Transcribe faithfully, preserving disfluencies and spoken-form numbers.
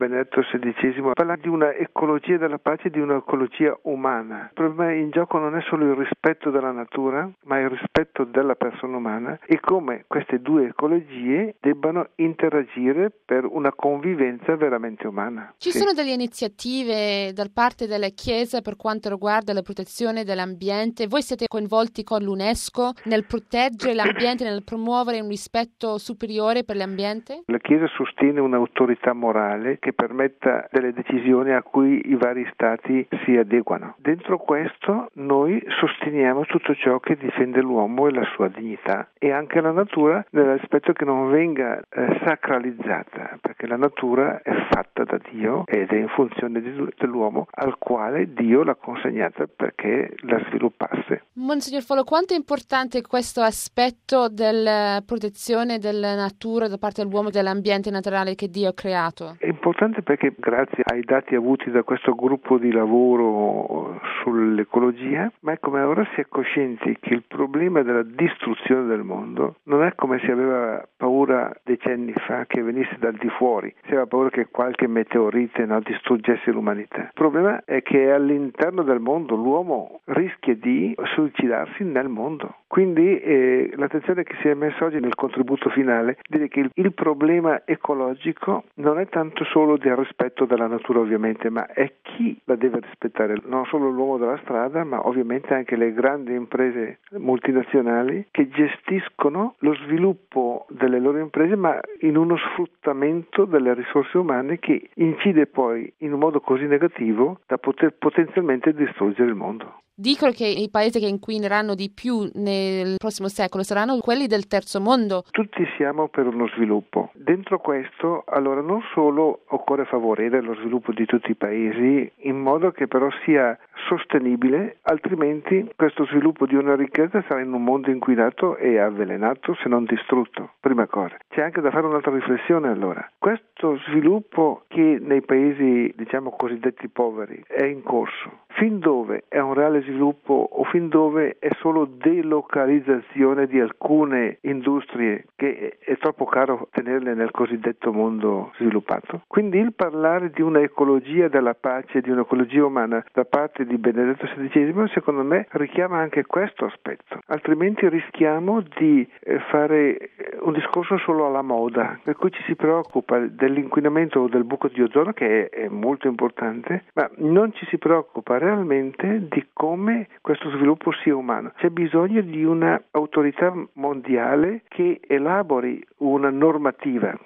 Benedetto sedicesimo parla di una ecologia della pace, di un'ecologia umana. Il problema in gioco non è solo il rispetto della natura, ma il rispetto della persona umana e come queste due ecologie debbano interagire per una convivenza veramente umana. Ci sì. sono delle iniziative da parte delle chiese per quanto riguarda la protezione dell'ambiente? Voi siete coinvolti con l'UNESCO nel proteggere l'ambiente, nel promuovere un rispetto superiore per l'ambiente? La Chiesa sostiene un'autorità morale che permetta delle decisioni a cui i vari stati si adeguano. Dentro questo noi sosteniamo tutto ciò che difende l'uomo e la sua dignità e anche la natura nell'aspetto che non venga eh, sacralizzata, perché la natura è fatta da Dio ed è in funzione di, dell'uomo al quale Dio l'ha consegnata perché la sviluppasse. Monsignor Folo, quanto è importante questo aspetto della protezione della natura da parte dell'uomo, dell'ambiente naturale che Dio ha creato? È importante perché grazie ai dati avuti da questo gruppo di lavoro sull'ecologia, ma è come ora si è coscienti che il problema della distruzione del mondo non è come si aveva paura decenni fa che venisse dal di fuori, si aveva paura che qualche meteorite no, distruggesse l'umanità. Il problema è che all'interno del mondo l'uomo rischia di suicidarsi nel mondo. Quindi eh, l'attenzione che si è messa oggi nel contributo finale dire che il, il problema ecologico non è tanto solo del rispetto della natura ovviamente, ma è chi la deve rispettare, non solo l'uomo della strada, ma ovviamente anche le grandi imprese multinazionali che gestiscono lo sviluppo delle loro imprese, ma in uno sfruttamento delle risorse umane che incide poi in un modo così negativo da poter potenzialmente distruggere il mondo. Dicono che i paesi che inquineranno di più nel prossimo secolo saranno quelli del terzo mondo. Tutti siamo per uno sviluppo. Dentro questo, allora, non solo occorre favorire lo sviluppo di tutti i paesi, in modo che però sia sostenibile, altrimenti questo sviluppo di una ricchezza sarà in un mondo inquinato e avvelenato, se non distrutto. Prima cosa. C'è anche da fare un'altra riflessione allora. Questo sviluppo che nei paesi, diciamo, cosiddetti poveri è in corso, fin dove è un reale sviluppo o fin dove è solo delocalizzazione di alcune industrie che è troppo caro tenerle nel cosiddetto mondo sviluppato. Quindi il parlare di una ecologia della pace, di un'ecologia umana da parte di Benedetto sedicesimo, secondo me richiama anche questo aspetto, altrimenti rischiamo di fare un discorso solo alla moda, per cui ci si preoccupa dell'inquinamento o del buco di ozono, che è molto importante, ma non ci si preoccupa realmente di come questo sviluppo sia umano. C'è bisogno di una autorità mondiale che elabori una normativa